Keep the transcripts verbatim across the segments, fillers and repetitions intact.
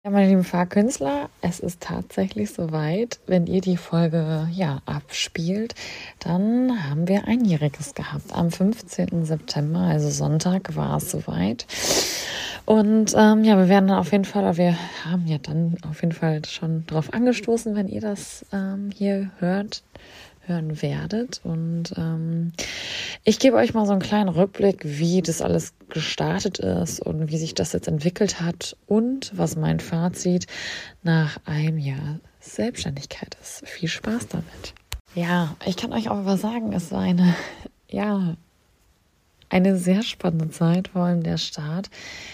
Ja, meine lieben Fahrkünstler, es ist tatsächlich soweit. Wenn ihr die Folge ja abspielt, dann haben wir Einjähriges gehabt. Am fünfzehnten September, also Sonntag, war es soweit. Und ähm, ja, wir werden dann auf jeden Fall, oder wir haben ja dann auf jeden Fall schon drauf angestoßen, wenn ihr das ähm, hier hört, hören werdet. Und ähm, ich gebe euch mal so einen kleinen Rückblick, wie das alles gestartet ist und wie sich das jetzt entwickelt hat und was mein Fazit nach einem Jahr Selbstständigkeit ist. Viel Spaß damit. Ja, ich kann euch auch aber sagen, es war eine, ja, eine sehr spannende Zeit, vor allem der Start.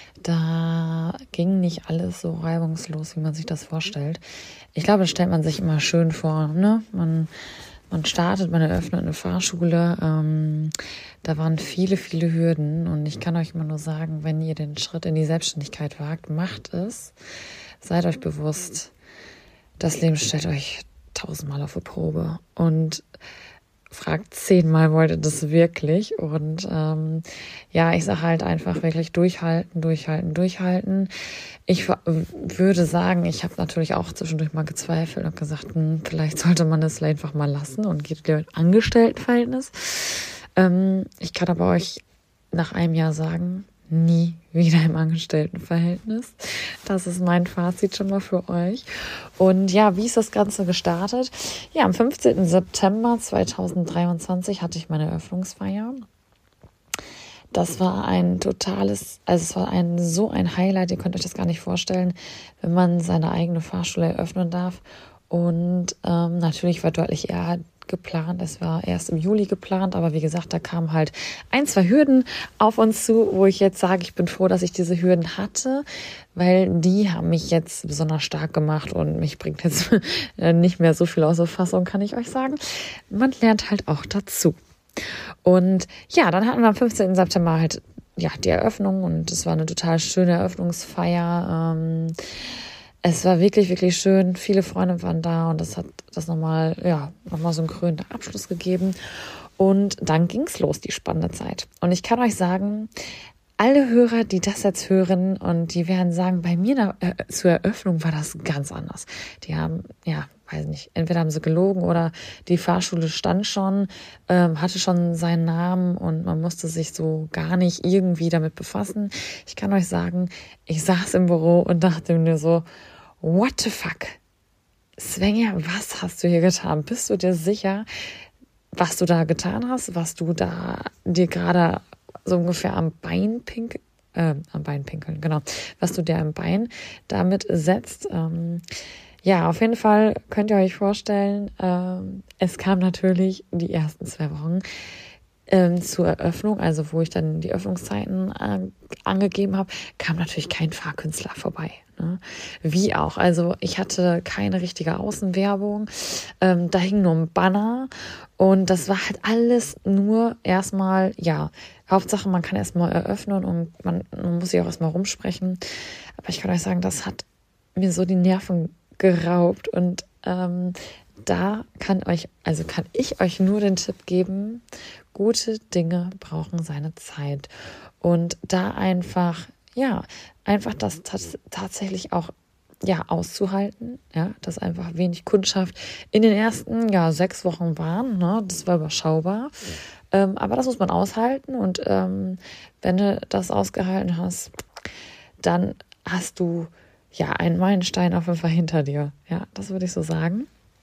Da ging nicht alles so reibungslos, wie man sich das vorstellt. Ich glaube, das stellt man sich immer schön vor, ne? Man Man startet, man eröffnet eine Fahrschule. Ähm, da waren viele, viele Hürden. Und ich kann euch immer nur sagen, wenn ihr den Schritt in die Selbstständigkeit wagt, macht es. Seid euch bewusst, das Leben stellt euch tausendmal auf die Probe. Und fragt zehnmal, wollt ihr das wirklich? Und ähm, ja, ich sage halt einfach wirklich durchhalten, durchhalten, durchhalten. Ich w- würde sagen, ich habe natürlich auch zwischendurch mal gezweifelt und gesagt, hm, vielleicht sollte man das einfach mal lassen und geht wieder in Angestelltenverhältnis. Ähm, ich kann aber euch nach einem Jahr sagen, nie wieder im Angestelltenverhältnis. Das ist mein Fazit schon mal für euch. Und ja, wie ist das Ganze gestartet? Ja, am fünfzehnten September zweitausenddreiundzwanzig hatte ich meine Eröffnungsfeier. Das war ein totales, also es war ein so ein Highlight, ihr könnt euch das gar nicht vorstellen, wenn man seine eigene Fahrschule eröffnen darf. Und ähm, natürlich war deutlich eher geplant. Es war erst im Juli geplant, aber wie gesagt, da kamen halt ein, zwei Hürden auf uns zu, wo ich jetzt sage, ich bin froh, dass ich diese Hürden hatte, weil die haben mich jetzt besonders stark gemacht und mich bringt jetzt nicht mehr so viel aus der Fassung, kann ich euch sagen. Man lernt halt auch dazu. Und ja, dann hatten wir am fünfzehnten September halt ja die Eröffnung und es war eine total schöne Eröffnungsfeier. Ähm, Es war wirklich, wirklich schön. Viele Freunde waren da und das hat das nochmal, ja, nochmal so einen krönenden Abschluss gegeben. Und dann ging's los, die spannende Zeit. Und ich kann euch sagen, alle Hörer, die das jetzt hören und die werden sagen, bei mir äh, zur Eröffnung war das ganz anders. Die haben, ja, weiß nicht, entweder haben sie gelogen oder die Fahrschule stand schon, ähm, hatte schon seinen Namen und man musste sich so gar nicht irgendwie damit befassen. Ich kann euch sagen, ich saß im Büro und dachte mir so, what the fuck? Svenja, was hast du hier getan? Bist du dir sicher, was du da getan hast, was du da dir gerade so ungefähr am Bein pinkeln, äh, am Bein pinkeln, genau, was du dir am Bein damit setzt? Ähm, ja, auf jeden Fall könnt ihr euch vorstellen, ähm, es kam natürlich die ersten zwei Wochen ähm, zur Eröffnung, also wo ich dann die Öffnungszeiten äh, angegeben habe, kam natürlich kein Fahrkünstler vorbei. Ne? Wie auch, also ich hatte keine richtige Außenwerbung, ähm, da hing nur ein Banner und das war halt alles nur erstmal, ja, Hauptsache man kann erstmal eröffnen und man, man muss sich auch erstmal rumsprechen, aber ich kann euch sagen, das hat mir so die Nerven geraubt und ähm, da kann euch, also kann ich euch nur den Tipp geben, gute Dinge brauchen seine Zeit und da einfach, ja, einfach das tats- tatsächlich auch ja auszuhalten, ja, dass einfach wenig Kundschaft in den ersten ja sechs Wochen waren, ne, das war überschaubar, ähm, aber das muss man aushalten und ähm, wenn du das ausgehalten hast, dann hast du ja einen Meilenstein auf jeden Fall hinter dir, ja, das würde ich so sagen.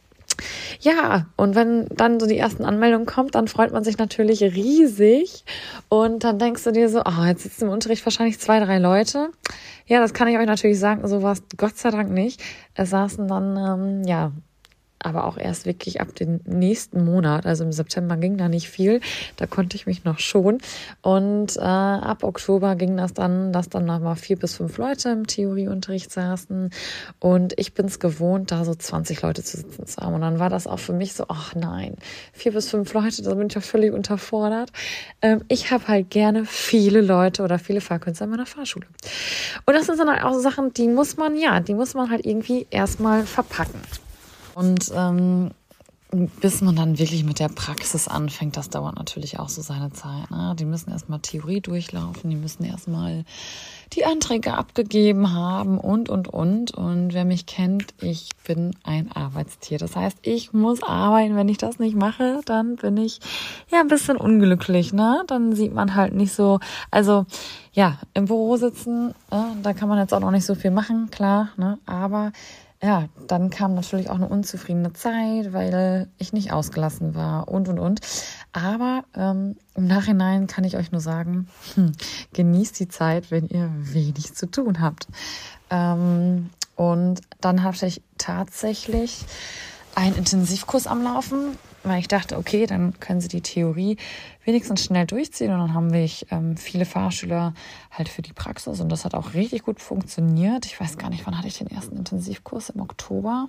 Ja, und wenn dann so die ersten Anmeldungen kommt, dann freut man sich natürlich riesig und dann denkst du dir so, ah, oh, jetzt sitzen im Unterricht wahrscheinlich zwei, drei Leute. Ja, das kann ich euch natürlich sagen, so war es Gott sei Dank nicht. Es saßen dann, ähm, ja, aber auch erst wirklich ab dem nächsten Monat, also im September ging da nicht viel, da konnte ich mich noch schonen und äh, ab Oktober ging das dann, dass dann nochmal vier bis fünf Leute im Theorieunterricht saßen und ich bin es gewohnt, da so zwanzig Leute zu sitzen zu haben und dann war das auch für mich so, ach nein, vier bis fünf Leute, da bin ich ja völlig unterfordert. Ähm, ich habe halt gerne viele Leute oder viele Fahrkünstler in meiner Fahrschule und das sind dann halt auch so Sachen, die muss man, ja, die muss man halt irgendwie erstmal verpacken. Und ähm, bis man dann wirklich mit der Praxis anfängt, das dauert natürlich auch so seine Zeit. Ne? Die müssen erstmal Theorie durchlaufen, die müssen erstmal die Anträge abgegeben haben und, und, und. Und wer mich kennt, ich bin ein Arbeitstier. Das heißt, ich muss arbeiten. Wenn ich das nicht mache, dann bin ich ja ein bisschen unglücklich. Ne? Dann sieht man halt nicht so, also ja, im Büro sitzen, äh, da kann man jetzt auch noch nicht so viel machen, klar, ne? Aber ja, dann kam natürlich auch eine unzufriedene Zeit, weil ich nicht ausgelassen war und, und, und. Aber ähm, im Nachhinein kann ich euch nur sagen, hm, genießt die Zeit, wenn ihr wenig zu tun habt. Ähm, und dann hatte ich tatsächlich einen Intensivkurs am Laufen, weil ich dachte, okay, dann können sie die Theorie wenigstens schnell durchziehen und dann haben wir ähm, viele Fahrschüler halt für die Praxis und das hat auch richtig gut funktioniert. Ich weiß gar nicht, wann hatte ich den ersten Intensivkurs? Im Oktober?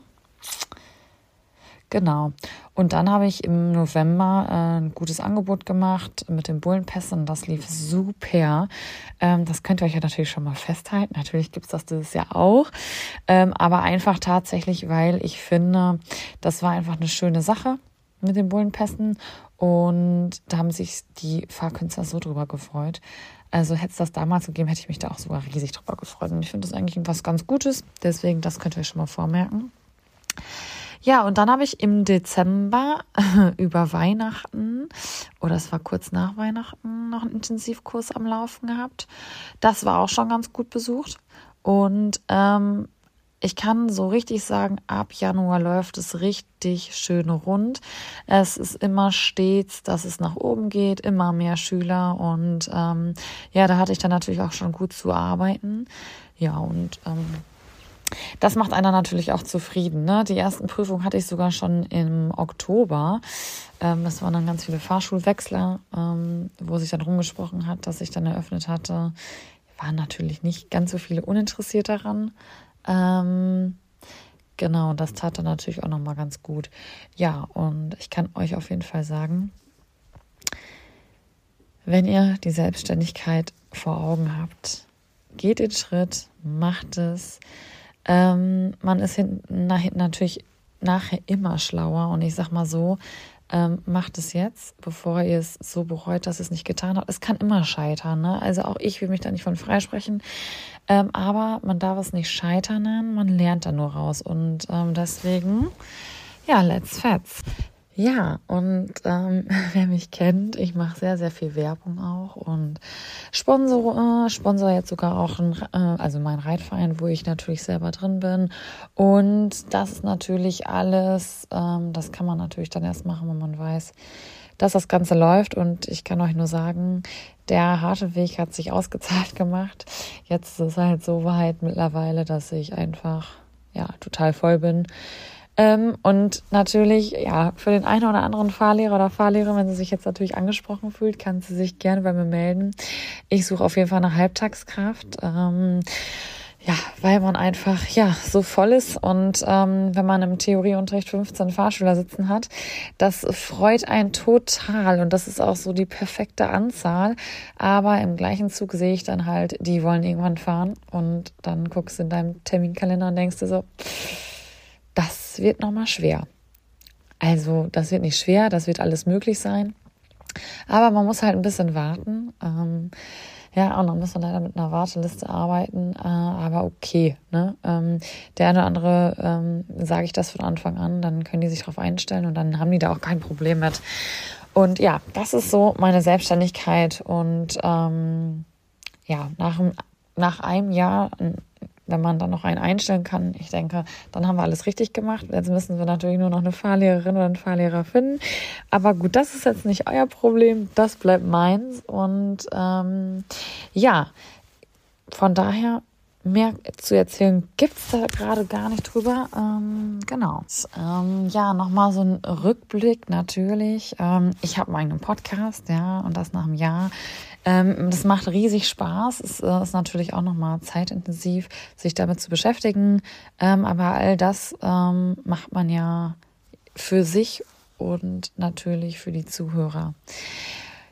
Genau. Und dann habe ich im November äh, ein gutes Angebot gemacht mit den Bullenpässen und das lief super. Ähm, das könnt ihr euch ja natürlich schon mal festhalten. Natürlich gibt es das dieses Jahr auch. Ähm, aber einfach tatsächlich, weil ich finde, das war einfach eine schöne Sache mit den Bullenpässen und da haben sich die Fahrkünstler so drüber gefreut. Also hätte es das damals gegeben, hätte ich mich da auch sogar riesig drüber gefreut. Und ich finde das eigentlich was ganz Gutes. Deswegen, das könnt ihr euch schon mal vormerken. Ja, und dann habe ich im Dezember über Weihnachten, oder es war kurz nach Weihnachten, noch einen Intensivkurs am Laufen gehabt. Das war auch schon ganz gut besucht. Und ähm, ich kann so richtig sagen, ab Januar läuft es richtig schön rund. Es ist immer stets, dass es nach oben geht, immer mehr Schüler. Und ähm, ja, da hatte ich dann natürlich auch schon gut zu arbeiten. Ja, und ähm, das macht einer natürlich auch zufrieden. Ne? Die ersten Prüfungen hatte ich sogar schon im Oktober. Ähm, das waren dann ganz viele Fahrschulwechsler, ähm, wo sich dann rumgesprochen hat, dass ich dann eröffnet hatte. Waren natürlich nicht ganz so viele uninteressiert daran. Ähm, genau, das tat dann natürlich auch nochmal ganz gut. Ja, und ich kann euch auf jeden Fall sagen, wenn ihr die Selbstständigkeit vor Augen habt, geht den Schritt, macht es. Ähm, man ist hinten, nach, natürlich nachher immer schlauer und ich sag mal so, ähm, macht es jetzt, bevor ihr es so bereut, dass ihr es nicht getan habt. Es kann immer scheitern, ne? Also auch ich will mich da nicht von freisprechen, ähm, aber man darf es nicht scheitern nennen, man lernt da nur raus und ähm, deswegen, ja, let's fetz. Ja, und ähm, wer mich kennt, ich mache sehr, sehr viel Werbung auch und sponsor, äh, sponsor jetzt sogar auch ein, äh, also mein Reitverein, wo ich natürlich selber drin bin. Und das ist natürlich alles, ähm, das kann man natürlich dann erst machen, wenn man weiß, dass das Ganze läuft. Und ich kann euch nur sagen, der harte Weg hat sich ausgezahlt gemacht. Jetzt ist es halt so weit mittlerweile, dass ich einfach ja total voll bin. Ähm, und natürlich, ja, für den einen oder anderen Fahrlehrer oder Fahrlehrerin, wenn sie sich jetzt natürlich angesprochen fühlt, kann sie sich gerne bei mir melden. Ich suche auf jeden Fall eine Halbtagskraft, ähm, ja, weil man einfach, ja, so voll ist und ähm, wenn man im Theorieunterricht fünfzehn Fahrschüler sitzen hat, das freut einen total und das ist auch so die perfekte Anzahl, aber im gleichen Zug sehe ich dann halt, die wollen irgendwann fahren und dann guckst du in deinem Terminkalender und denkst dir so, das wird nochmal schwer. Also das wird nicht schwer, das wird alles möglich sein. Aber man muss halt ein bisschen warten. Ähm, ja, und dann muss man leider mit einer Warteliste arbeiten. Äh, aber okay, ne? Ähm, der eine oder andere, ähm, sage ich das von Anfang an, dann können die sich darauf einstellen und dann haben die da auch kein Problem mit. Und ja, das ist so meine Selbstständigkeit. Und ähm, ja, nach, nach einem Jahr, wenn man dann noch einen einstellen kann, ich denke, dann haben wir alles richtig gemacht. Jetzt müssen wir natürlich nur noch eine Fahrlehrerin oder einen Fahrlehrer finden. Aber gut, das ist jetzt nicht euer Problem, das bleibt meins. Und ähm, ja, von daher, mehr zu erzählen gibt's da gerade gar nicht drüber. Ähm, genau. Ähm, ja, nochmal so ein Rückblick natürlich. Ähm, ich habe meinen Podcast, ja, und das nach einem Jahr. Ähm, das macht riesig Spaß. Es äh, ist natürlich auch nochmal zeitintensiv, sich damit zu beschäftigen. Ähm, aber all das ähm, macht man ja für sich und natürlich für die Zuhörer.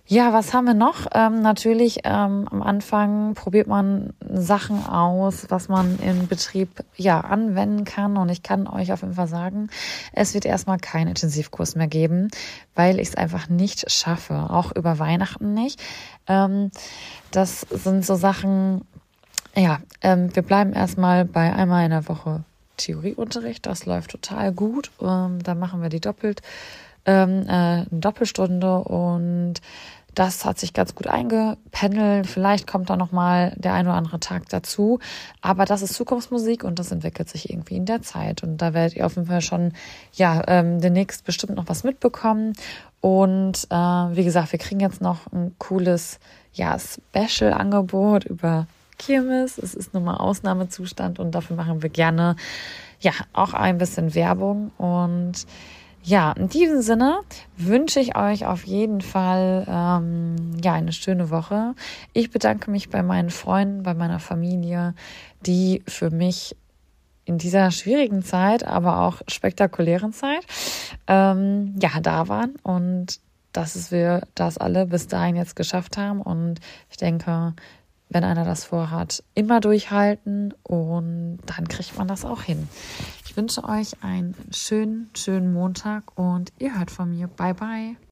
Ja, was haben wir noch? Ähm, natürlich ähm, am Anfang probiert man Sachen aus, was man im Betrieb ja anwenden kann. Und ich kann euch auf jeden Fall sagen, es wird erstmal keinen Intensivkurs mehr geben, weil ich es einfach nicht schaffe, auch über Weihnachten nicht. Ähm, das sind so Sachen, ja, ähm, wir bleiben erstmal bei einmal in der Woche Theorieunterricht. Das läuft total gut. Ähm, da machen wir die doppelt ähm, äh, eine Doppelstunde und das hat sich ganz gut eingependelt. Vielleicht kommt da noch mal der ein oder andere Tag dazu. Aber das ist Zukunftsmusik und das entwickelt sich irgendwie in der Zeit. Und da werdet ihr auf jeden Fall schon ja ähm, demnächst bestimmt noch was mitbekommen. Und äh, wie gesagt, wir kriegen jetzt noch ein cooles ja Special-Angebot über Kirmes. Es ist nun mal Ausnahmezustand und dafür machen wir gerne ja auch ein bisschen Werbung. Und ja, in diesem Sinne wünsche ich euch auf jeden Fall ähm, ja eine schöne Woche. Ich bedanke mich bei meinen Freunden, bei meiner Familie, die für mich in dieser schwierigen Zeit, aber auch spektakulären Zeit ähm, ja da waren und dass wir das alle bis dahin jetzt geschafft haben. Und ich denke, wenn einer das vorhat, immer durchhalten und dann kriegt man das auch hin. Ich wünsche euch einen schönen, schönen Montag und ihr hört von mir. Bye, bye.